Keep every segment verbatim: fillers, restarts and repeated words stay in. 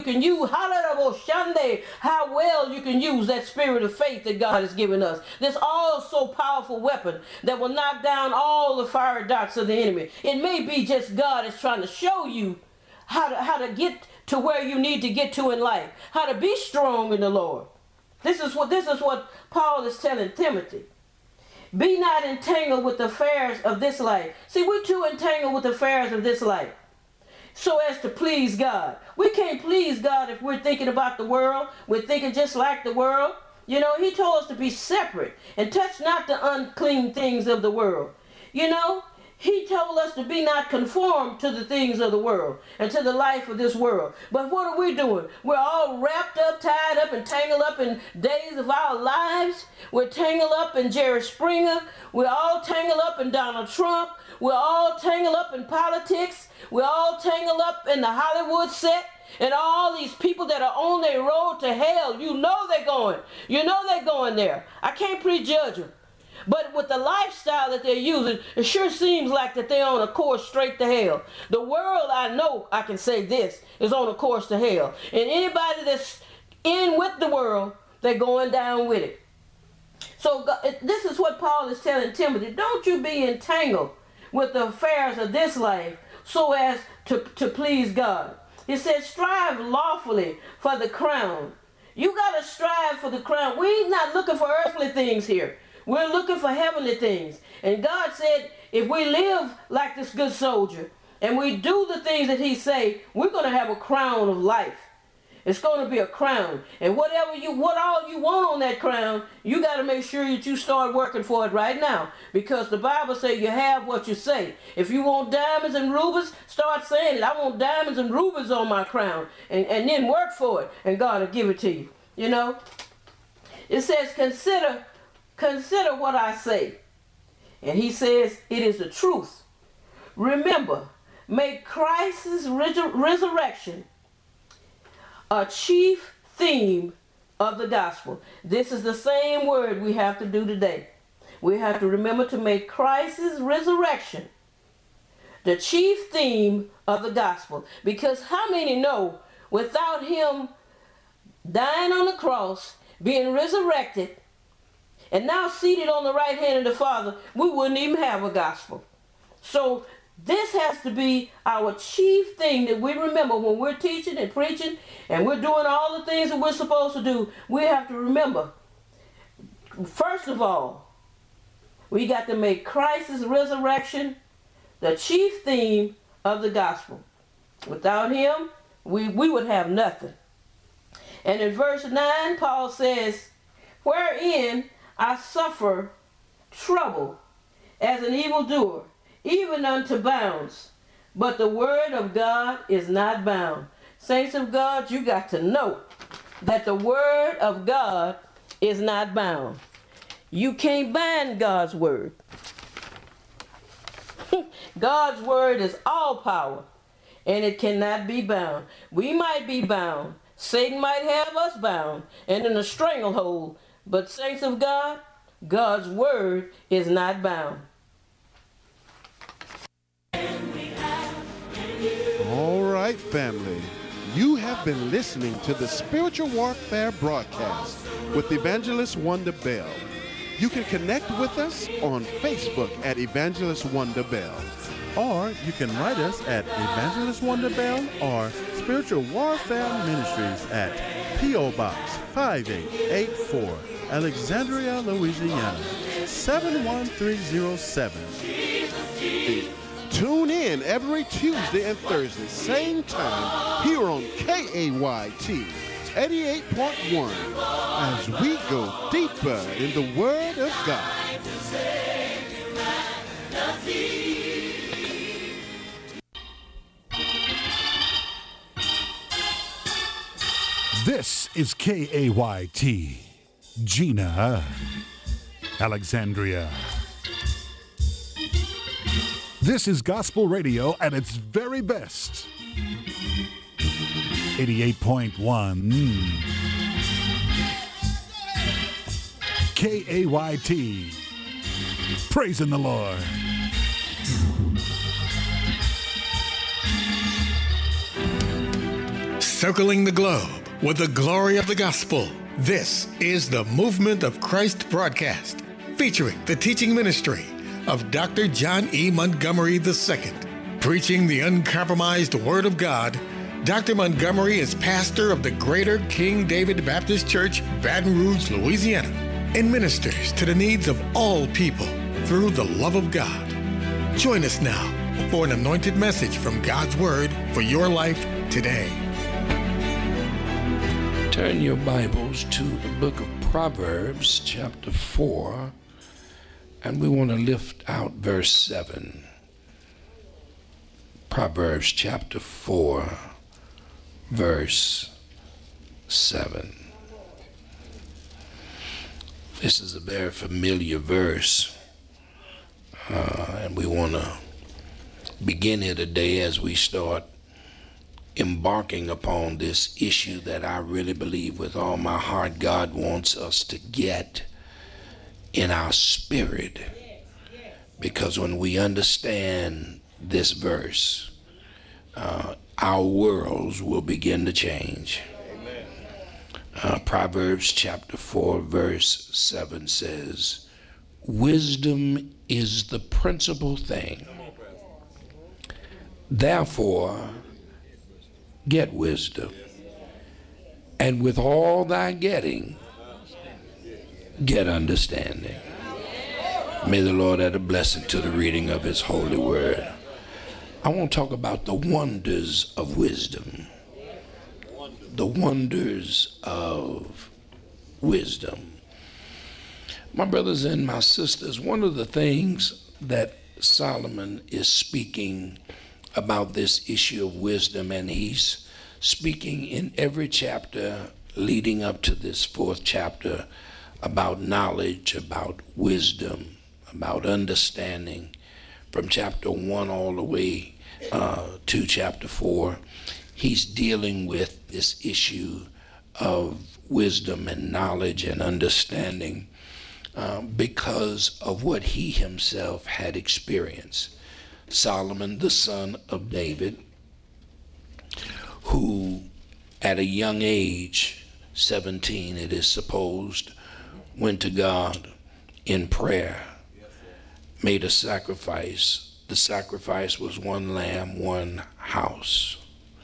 can use how well you can use that spirit of faith that God has given us. This all so powerful weapon that will knock down all the fiery darts of the enemy. It may be just God is trying to show you how to how to get to where you need to get to in life, how to be strong in the Lord. This is what this is what Paul is telling Timothy. Be not entangled with the affairs of this life. See, we're too entangled with the affairs of this life so as to please God. We can't please God if we're thinking about the world. We're thinking just like the world. You know, he told us to be separate and touch not the unclean things of the world. You know, he told us to be not conformed to the things of the world and to the life of this world. But what are we doing? We're all wrapped up, tied up, and tangled up in days of our lives. We're tangled up in Jerry Springer. We're all tangled up in Donald Trump. We're all tangled up in politics. We're all tangled up in the Hollywood set. And all these people that are on their road to hell, you know they're going. You know they're going there. I can't prejudge them. But with the lifestyle that they're using, it sure seems like that they're on a course straight to hell. The world, I know I can say this, is on a course to hell. And anybody that's in with the world, they're going down with it. So this is what Paul is telling Timothy. Don't you be entangled with the affairs of this life so as to, to please God. He said, strive lawfully for the crown. You got to strive for the crown. We're not looking for earthly things here. We're looking for heavenly things. And God said, if we live like this good soldier and we do the things that he say, we're going to have a crown of life. It's going to be a crown. And whatever you, what all you want on that crown, you got to make sure that you start working for it right now. Because the Bible says you have what you say. If you want diamonds and rubies, start saying it. I want diamonds and rubies on my crown. And, and then work for it. And God will give it to you. You know? It says, consider, consider what I say. And he says, it is the truth. Remember, make Christ's resurrection a chief theme of the gospel. This is the same word we have to do today. We have to remember to make Christ's resurrection the chief theme of the gospel. Because how many know without him dying on the cross, being resurrected, and now seated on the right hand of the Father, we wouldn't even have a gospel. So this has to be our chief thing that we remember when we're teaching and preaching and we're doing all the things that we're supposed to do. We have to remember, first of all, we got to make Christ's resurrection the chief theme of the gospel. Without him, we, we would have nothing. And in verse nine, Paul says, wherein I suffer trouble as an evildoer, even unto bounds. But the word of God is not bound. Saints of God, you got to know that the word of God is not bound. You can't bind God's word. God's word is all power, and it cannot be bound. We might be bound. Satan might have us bound and in a stranglehold. But saints of God, God's word is not bound. All right, family. You have been listening to the Spiritual Warfare broadcast with Evangelist Wonder Bell. You can connect with us on Facebook at Evangelist Wonder Bell. Or you can write us at Evangelist Wonder Bell or Spiritual Warfare Ministries at P O Box five eight eight four, Alexandria, Louisiana, seven one three zero seven. Tune in every Tuesday and Thursday, same time, here on K A Y T eighty-eight point one, as we go deeper in the Word of God. This is K A Y T, Gina, Alexandria. This is gospel radio at its very best. eighty-eight point one K A Y T, praising the Lord. circling the globe with the glory of the gospel. This is the Movement of Christ broadcast, featuring the teaching ministry of Doctor John E. Montgomery the Second. Preaching the uncompromised Word of God, Doctor Montgomery is pastor of the Greater King David Baptist Church, Baton Rouge, Louisiana, and ministers to the needs of all people through the love of God. Join us now for an anointed message from God's Word for your life today. Turn your Bibles to the book of Proverbs, chapter four, and we want to lift out verse seven. Proverbs chapter four, verse seven. This is a very familiar verse, uh, and we want to begin here today as we start embarking upon this issue that I really believe with all my heart God wants us to get in our spirit. Because when we understand this verse, uh, our worlds will begin to change. Uh, Proverbs chapter four verse seven says, wisdom is the principal thing. Therefore, get wisdom, and with all thy getting, get understanding. May the Lord add a blessing to the reading of his holy word. I want to talk about the wonders of wisdom. The wonders of wisdom. My brothers and my sisters, one of the things that Solomon is speaking about this issue of wisdom, and he's speaking in every chapter leading up to this fourth chapter about knowledge, about wisdom, about understanding, from chapter one all the way uh, to chapter four. He's dealing with this issue of wisdom and knowledge and understanding uh, because of what he himself had experienced. Solomon, the son of David, who at a young age, seventeen it is supposed, went to God in prayer, made a sacrifice. The sacrifice was one lamb, one house.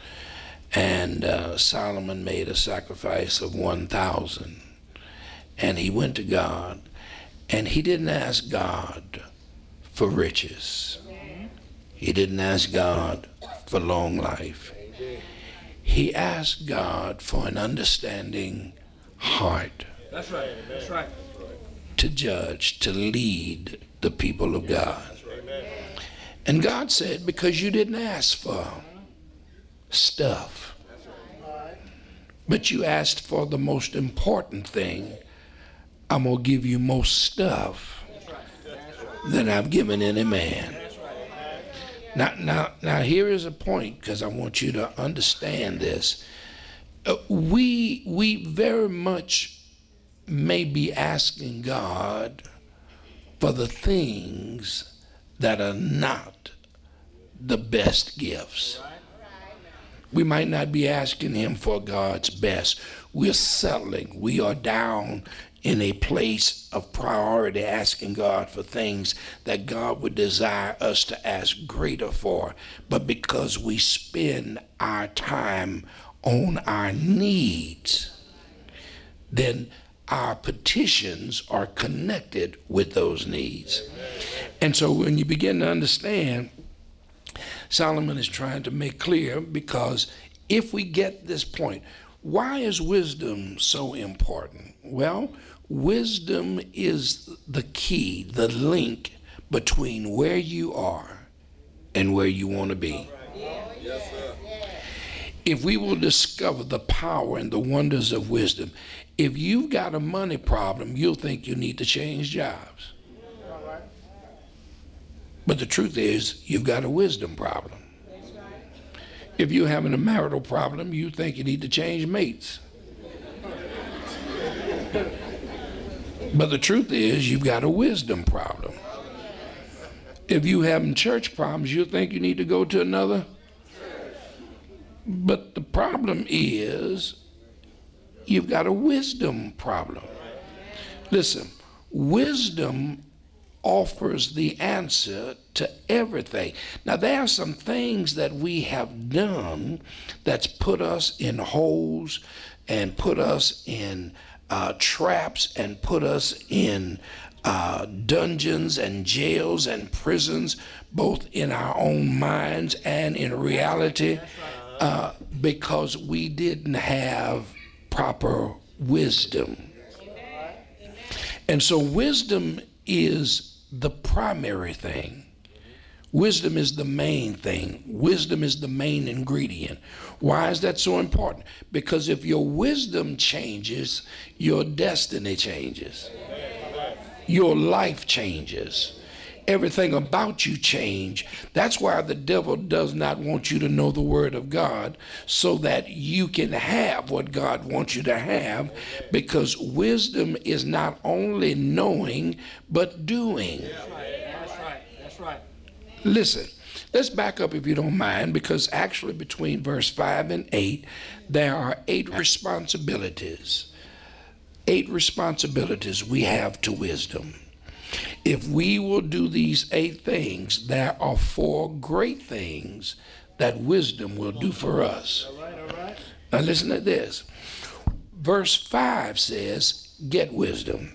And uh, Solomon made a sacrifice of one thousand. And he went to God, and he didn't ask God for riches. He didn't ask God for long life. He asked God for an understanding heart. That's right. That's right. To judge, to lead the people of God. And God said, because you didn't ask for stuff, but you asked for the most important thing, I'm going to give you most stuff than I've given any man. Now, now, now here is a point, because I want you to understand this. Uh, we, we very much may be asking God for the things that are not the best gifts. We might not be asking him for God's best. We're settling. We are down in a place of priority, asking God for things that God would desire us to ask greater for. But because we spend our time on our needs, then our petitions are connected with those needs. And so when you begin to understand, Solomon is trying to make clear, because if we get this point, why is wisdom so important? Well, wisdom is the key, the link between where you are and where you want to be. Yes, sir. If we will discover the power and the wonders of wisdom, if you've got a money problem, you'll think you need to change jobs. But the truth is, you've got a wisdom problem. If you're having a marital problem, you think you need to change mates. But the truth is, you've got a wisdom problem. If you having church problems, you think you need to go to another. But the problem is you've got a wisdom problem. Listen, wisdom offers the answer to everything. Now, there are some things that we have done that's put us in holes and put us in uh, traps and put us in uh, dungeons and jails and prisons, both in our own minds and in reality, uh, because we didn't have proper wisdom. And so wisdom is the primary thing. Wisdom is the main thing. Wisdom is the main ingredient. Why is that so important? Because if your wisdom changes, your destiny changes. Your life changes. Everything about you change. That's why the devil does not want you to know the word of God, so that you can have what God wants you to have, because wisdom is not only knowing but doing. That's right. That's right. That's right. Listen, let's back up if you don't mind, because actually between verse five and eight, there are eight responsibilities. Eight responsibilities we have to wisdom. If we will do these eight things, there are four great things that wisdom will do for us. All right, all right. Now listen to this. Verse five says, get wisdom.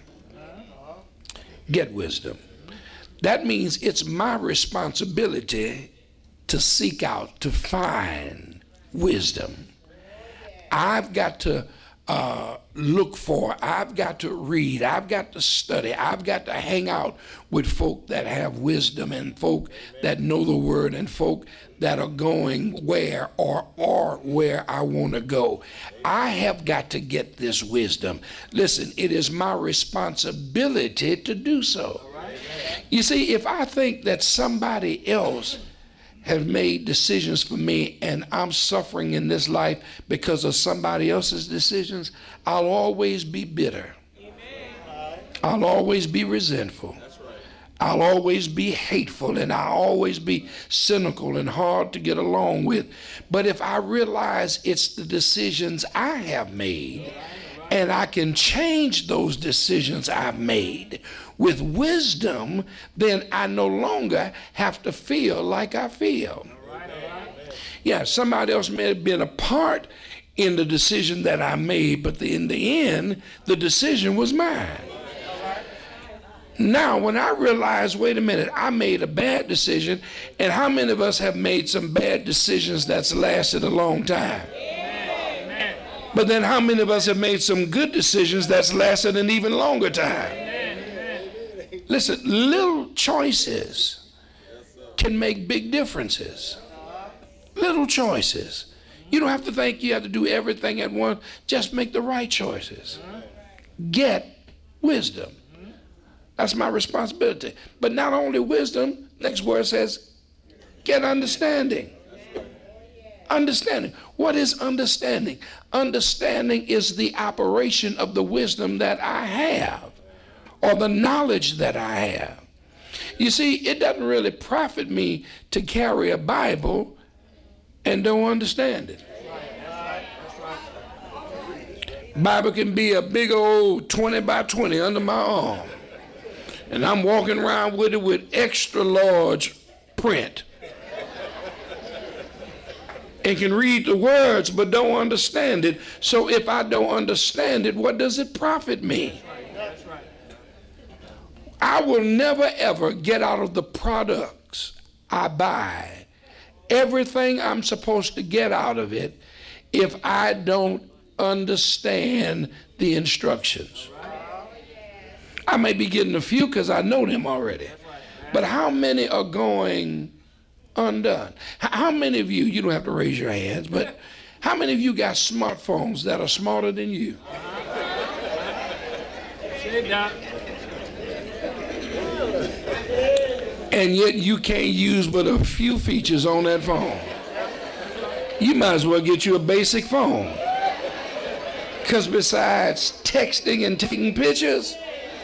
Get wisdom. That means it's my responsibility to seek out, to find wisdom. I've got to uh, look for, I've got to read, I've got to study, I've got to hang out with folk that have wisdom and folk that know the word and folk that are going where or are where I want to go. I have got to get this wisdom. Listen, it is my responsibility to do so. You see, if I think that somebody else has made decisions for me and I'm suffering in this life because of somebody else's decisions, I'll always be bitter. I'll always be resentful. I'll always be hateful, and I'll always be cynical and hard to get along with. But if I realize it's the decisions I have made, and I can change those decisions I've made with wisdom, then I no longer have to feel like I feel. Yeah, somebody else may have been a part in the decision that I made, but the, in the end, the decision was mine. Now, when I realize, wait a minute, I made a bad decision, and how many of us have made some bad decisions that's lasted a long time? But then how many of us have made some good decisions that's lasted an even longer time? Listen, little choices can make big differences. Little choices. You don't have to think you have to do everything at once. Just make the right choices. Get wisdom. That's my responsibility. But not only wisdom, next word says, get understanding. Understanding. What is understanding? Understanding is the operation of the wisdom that I have, or the knowledge that I have. You see, it doesn't really profit me to carry a Bible and don't understand it. Bible can be a big old twenty by twenty under my arm, and I'm walking around with it with extra large print. And can read the words but don't understand it. So if I don't understand it, what does it profit me? I will never ever get out of the products I buy everything I'm supposed to get out of it if I don't understand the instructions. I may be getting a few because I know them already. But how many are going undone? How many of you, you don't have to raise your hands, but how many of you got smartphones that are smarter than you? And yet you can't use but a few features on that phone. You might as well get you a basic phone. Because besides texting and taking pictures,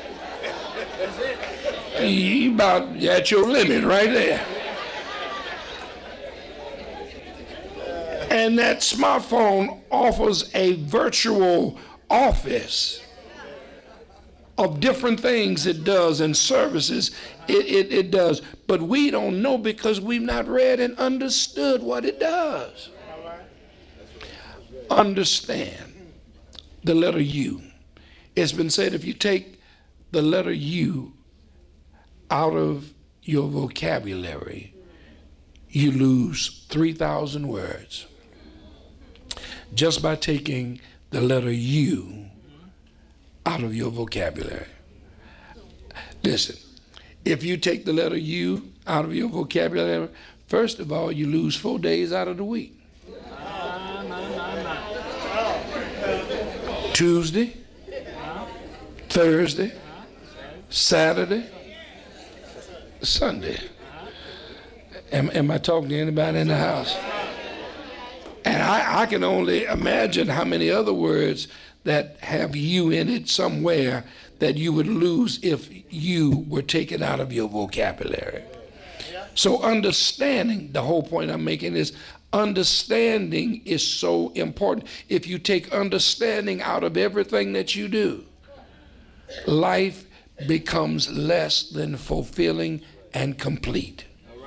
you about at your limit right there. And that smartphone offers a virtual office of different things it does and services it, it, it does. But we don't know because we've not read and understood what it does. Understand the letter U. It's been said if you take the letter U out of your vocabulary, you lose three thousand words. Just by taking the letter U out of your vocabulary. Listen, if you take the letter U out of your vocabulary, first of all, you lose four days out of the week. Tuesday, Thursday, Saturday, Sunday. Am, am I talking to anybody in the house? And I, I can only imagine how many other words that have you in it somewhere that you would lose if you were taken out of your vocabulary. So understanding, the whole point I'm making is understanding is so important. If you take understanding out of everything that you do, life becomes less than fulfilling and complete.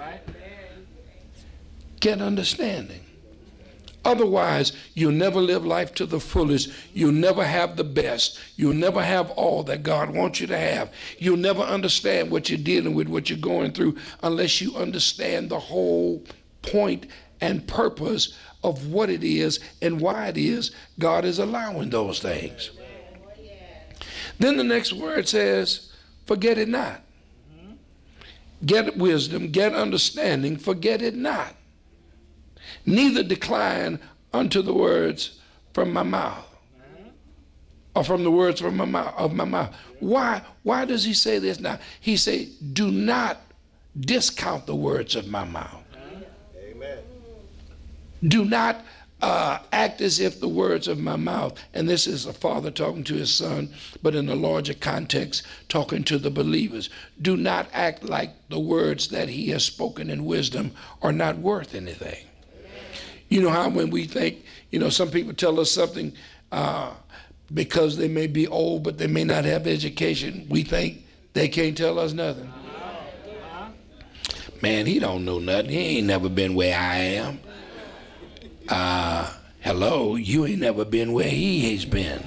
Get understanding. Otherwise, you'll never live life to the fullest. You'll never have the best. You'll never have all that God wants you to have. You'll never understand what you're dealing with, what you're going through, unless you understand the whole point and purpose of what it is and why it is God is allowing those things. Then the next word says, forget it not. Get wisdom, get understanding, forget it not. Neither decline unto the words from my mouth, or from the words from my mouth of my mouth. Why? Why does he say this now? He say, do not discount the words of my mouth. Amen. Do not uh, act as if the words of my mouth, and this is a father talking to his son, but in a larger context, talking to the believers. Do not act like the words that he has spoken in wisdom are not worth anything. You know how when we think, you know, some people tell us something uh, because they may be old, but they may not have education. We think they can't tell us nothing. Man, he don't know nothing. He ain't never been where I am. Uh, hello, you ain't never been where he has been.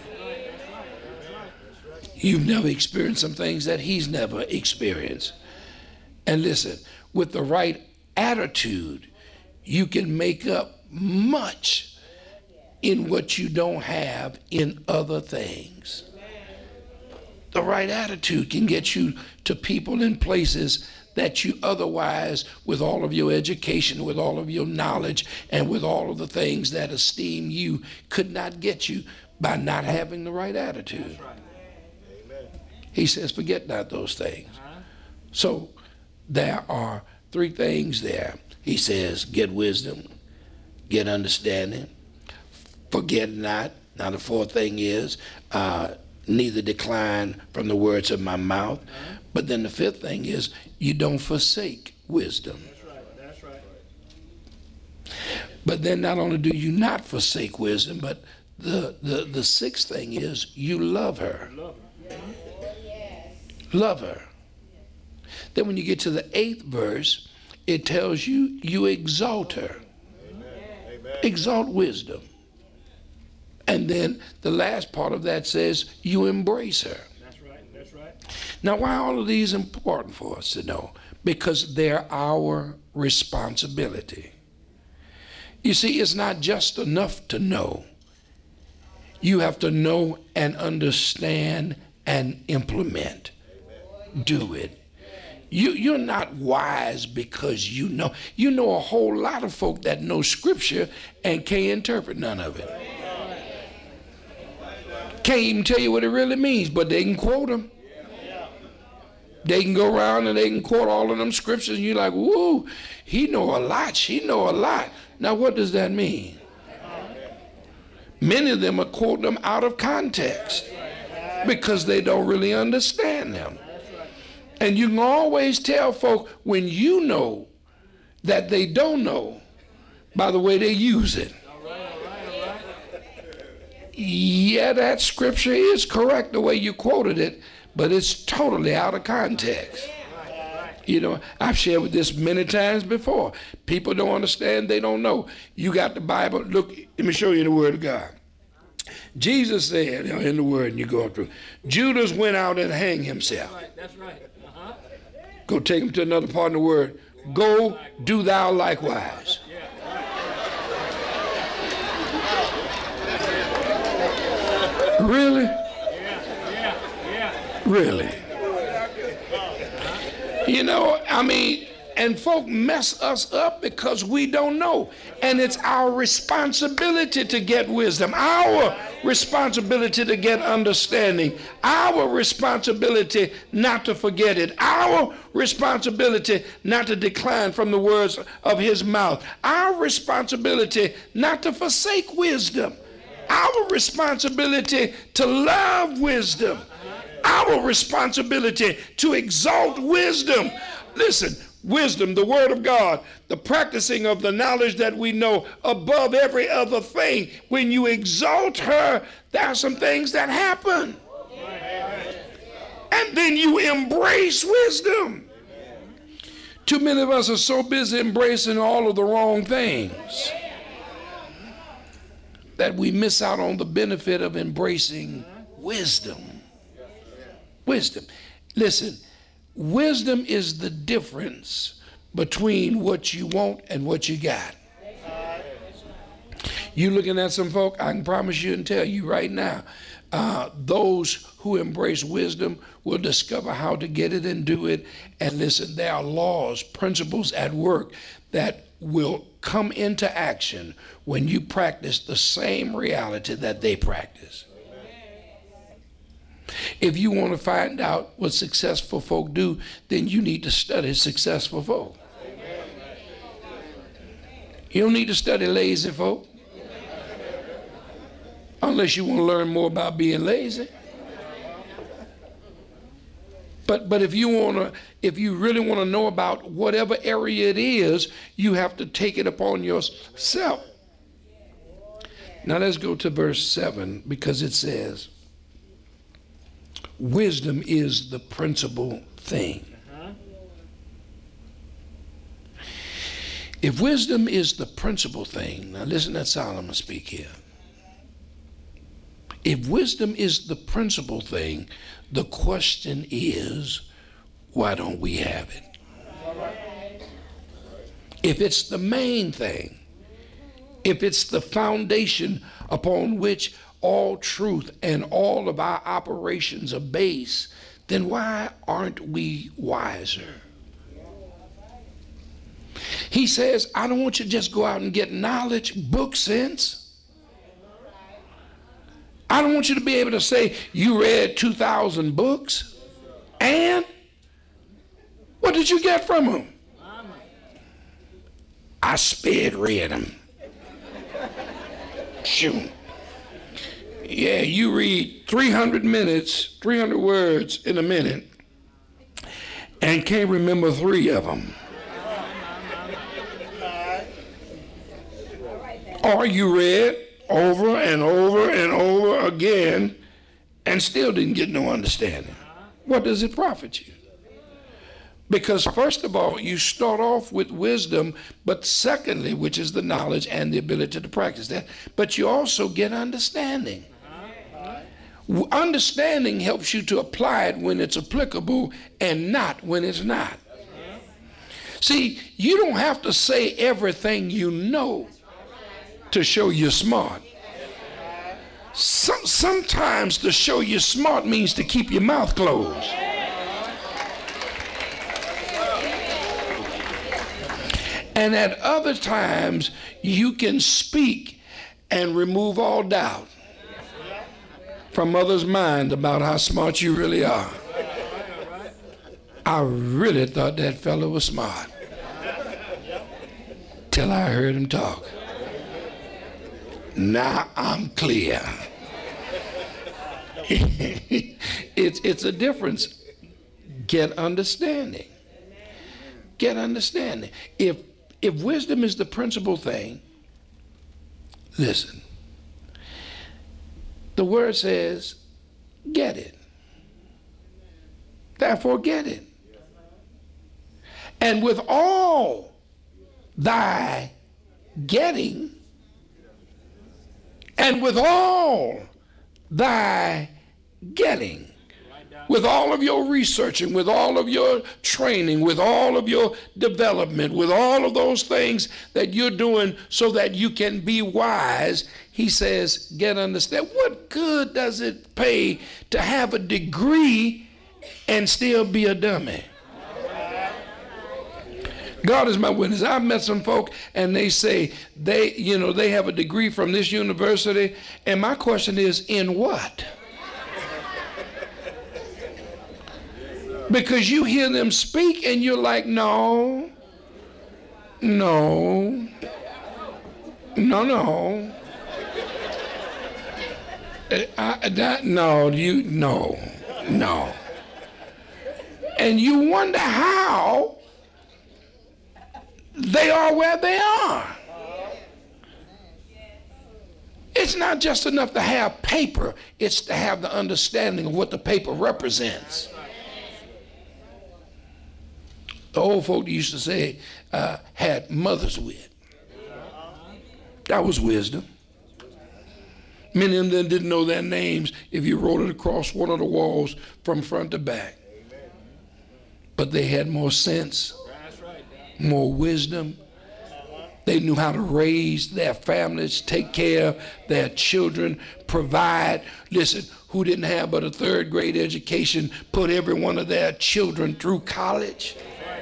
You've never experienced some things that he's never experienced. And listen, with the right attitude, you can make up much in what you don't have in other things. The right attitude can get you to people and places that you otherwise, with all of your education, with all of your knowledge, and with all of the things that esteem you, could not get you by not having the right attitude. He says, forget not those things. So there are three things there. He says, get wisdom, get understanding, forget not. Now the fourth thing is, uh, neither decline from the words of my mouth. But then the fifth thing is, you don't forsake wisdom. That's right. That's right. But then not only do you not forsake wisdom, but the, the, the sixth thing is, you love her. Love her. Love her. Then when you get to the eighth verse, it tells you, you exalt her. Amen. Exalt wisdom. And then the last part of that says, you embrace her. That's right. That's right. Now, why are all of these important for us to know? Because they're our responsibility. You see, it's not just enough to know. You have to know and understand and implement. Do it. You, you're not wise because you know. You know a whole lot of folk that know scripture and can't interpret none of it. Can't even tell you what it really means, but they can quote them. They can go around and they can quote all of them scriptures, and you're like, woo, he know a lot, she know a lot. Now, what does that mean? Many of them are quoting them out of context because they don't really understand them. And you can always tell folk when you know that they don't know by the way they use it. Yeah, that scripture is correct the way you quoted it, but it's totally out of context. You know, I've shared with this many times before. People don't understand, they don't know. You got the Bible. Look, let me show you the Word of God. Jesus said, you know, in the Word, and you go through, Judas went out and hanged himself. That's right. That's right. Uh-huh. Go take him to another part of the Word. Go, do thou likewise. Really? Yeah, yeah, yeah. Really? You know, I mean, and folk mess us up because we don't know. And it's our responsibility to get wisdom, our responsibility to get understanding, our responsibility not to forget it, our responsibility not to decline from the words of his mouth, our responsibility not to forsake wisdom, our responsibility to love wisdom, our responsibility to exalt wisdom. Listen, wisdom, the word of God, the practicing of the knowledge that we know above every other thing. When you exalt her, there are some things that happen. And then you embrace wisdom. Too many of us are so busy embracing all of the wrong things that we miss out on the benefit of embracing wisdom. Wisdom. Listen, wisdom is the difference between what you want and what you got. You looking at some folk, I can promise you and tell you right now, uh, those who embrace wisdom will discover how to get it and do it. And listen, there are laws, principles at work that will come into action when you practice the same reality that they practice. If you want to find out what successful folk do, then you need to study successful folk. You don't need to study lazy folk unless you want to learn more about being lazy. But but if you want to, if you really want to know about whatever area it is, you have to take it upon yourself. Now let's go to verse seven, because it says, wisdom is the principal thing. If wisdom is the principal thing, now listen to Solomon speak here. If wisdom is the principal thing, the question is, why don't we have it? If it's the main thing, if it's the foundation upon which all truth and all of our operations are based, then why aren't we wiser? He says, I don't want you to just go out and get knowledge, book sense. I don't want you to be able to say you read two thousand books, and what did you get from them? I sped read them. Shoot. Yeah, you read three hundred minutes, three hundred words in a minute, and can't remember three of them. Or you read over and over and over again and still didn't get no understanding. What does it profit you? Because first of all, you start off with wisdom, but secondly, which is the knowledge and the ability to practice that, but you also get understanding. Understanding helps you to apply it when it's applicable and not when it's not. See, you don't have to say everything you know to show you're smart. Some, sometimes to show you're smart means to keep your mouth closed. And at other times, you can speak and remove all doubt from others' mind about how smart you really are. I really thought that fellow was smart till I heard him talk. Now I'm clear. it's, it's a difference. Get understanding. Get understanding. If, if wisdom is the principal thing, listen, The word says, get it. Therefore, get it. And with all thy getting, and with all thy getting, with all of your researching, with all of your training, with all of your development, with all of those things that you're doing so that you can be wise, he says, get understand. What good does it pay to have a degree and still be a dummy? God is my witness. I've met some folk and they say they, you know, they have a degree from this university. And my question is, in what? Because you hear them speak and you're like, no, no, no, no. I, that, no, you, no, no. And you wonder how they are where they are. It's not just enough to have paper, it's to have the understanding of what the paper represents. The old folk used to say, uh, had mother's wit. That was wisdom. Many of them didn't know their names if you wrote it across one of the walls from front to back. But they had more sense, more wisdom. They knew how to raise their families, take care of their children, provide. Listen, who didn't have but a third grade education, put every one of their children through college.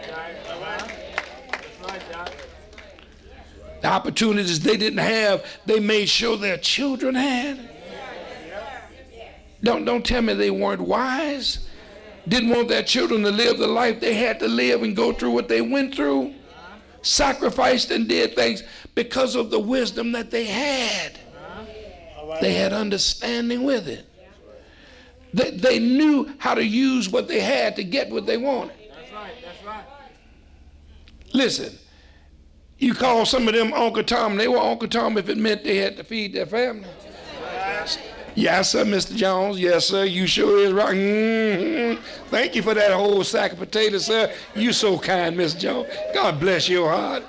The opportunities they didn't have, they made sure their children had. Don't, don't tell me they weren't wise. Didn't want their children to live the life they had to live and go through what they went through. Sacrificed and did things because of the wisdom that they had. They had understanding with it. They, they knew how to use what they had to get what they wanted. That's right, that's right. Listen, you call some of them Uncle Tom, they were Uncle Tom if it meant they had to feed their family. Yes, sir, Mister Jones. Yes, sir. You sure is right. Mm-hmm. Thank you for that whole sack of potatoes, sir. You so kind, Mister Jones. God bless your heart.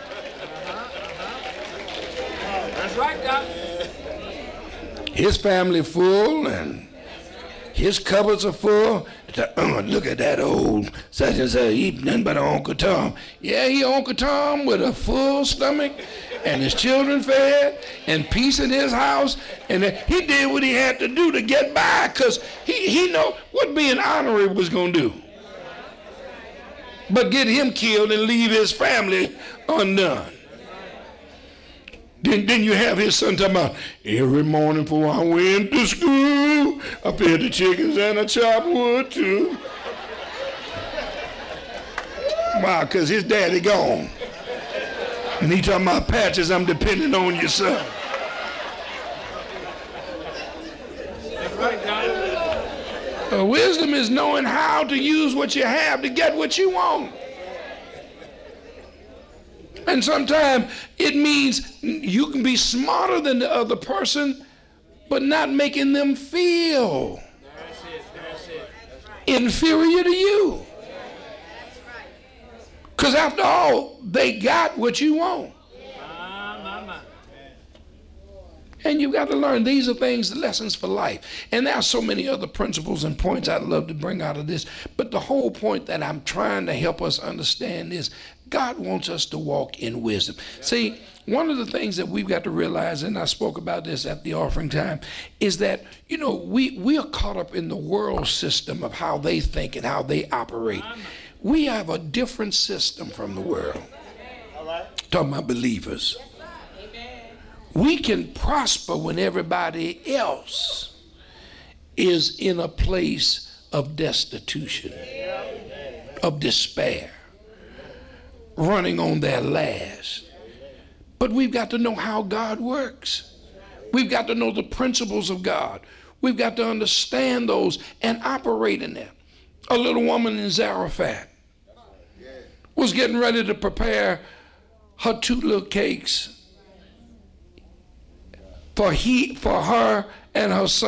That's right, Doc. His family full and his cupboards are full. Uh, look at that old such and such. He nothing but Uncle Tom. Yeah, he Uncle Tom with a full stomach and his children fed and peace in his house. And he did what he had to do to get by because he, he know what being honorary was going to do. But get him killed and leave his family undone. Then, then you have his son talking about, every morning before I went to school, I fed the chickens and I chopped wood too. Why? Because his daddy gone. And he talking about, Patches, I'm depending on you, son. That's right, Doc. Uh, wisdom is knowing how to use what you have to get what you want. And sometimes it means you can be smarter than the other person, but not making them feel That's it, that's it. inferior to you. Because after all, they got what you want. My, my, my. And you've got to learn these are things, lessons for life. And there are so many other principles and points I'd love to bring out of this. But the whole point that I'm trying to help us understand is God wants us to walk in wisdom. See, one of the things that we've got to realize, and I spoke about this at the offering time, is that, you know, we, we are caught up in the world system of how they think and how they operate. We have a different system from the world. Talking about believers. We can prosper when everybody else is in a place of destitution, of despair, running on their last. But we've got to know how God works. We've got to know the principles of God. We've got to understand those and operate in them. A little woman in Zarephath was getting ready to prepare her two little cakes for he, for her and her son.